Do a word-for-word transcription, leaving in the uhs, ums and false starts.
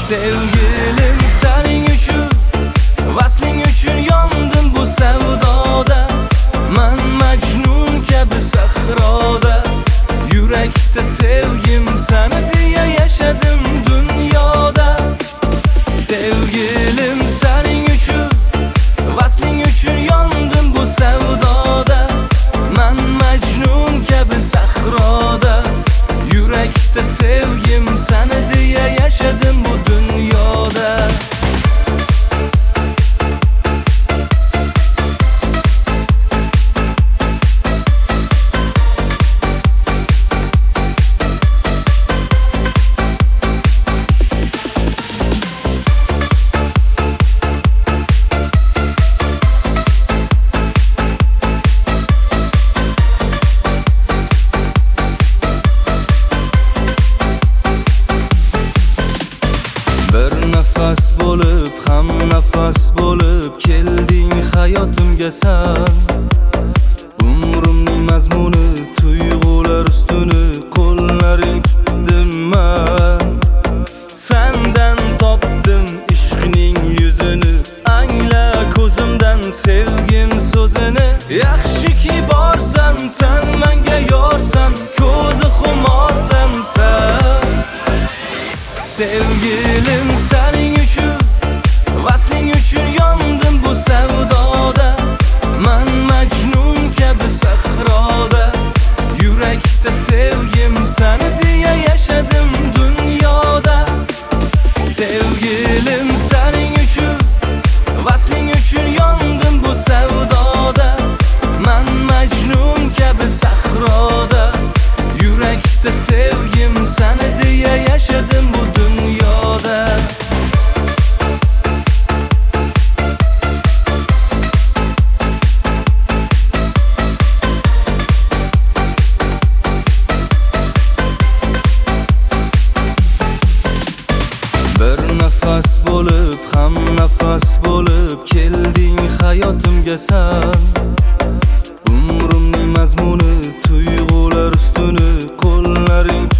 Sevgilim sening uchun, vasling uchun yondim bu savdoda. Man Majnun kabi sahroda, yurakda sevgim seni diye yaşadım dünyada. Sevgilim sening uchun, vasling uchun yondim bu savdoda. Man Majnun kabi sahroda, yurakda sevgim seni diye yaşadım bu dünyada. Nafas bo'lib, ham nafas bo'lib kelding hayotimga sen. Umrimning mazmuni, tuyg'ular ustuni qo'llaring tutdim man. Sendan topdim ishqning yuzini, angla ko'zimdan sevgim so'zini. Yaxshiki borsan sen, menga yorsan, ko'zi xumorsan sen. Sevgilim sening uchun, vasling uchun yondim bu savdoda. Man Majnun kabi sahroda, yurakda sevgim seni diye yaşadım dünyada. Sevgilim sening uchun, vasling uchun yondim bu savdoda. Man Majnun kabi sahroda, yurakda sevgim seni diye yaşadım bu dünyada. Bir nafas bo'lib, ham nafas bo'lib kelding hayotimga sen. Umrimning mazmuni, tuyg'ular ustuni qo'llaring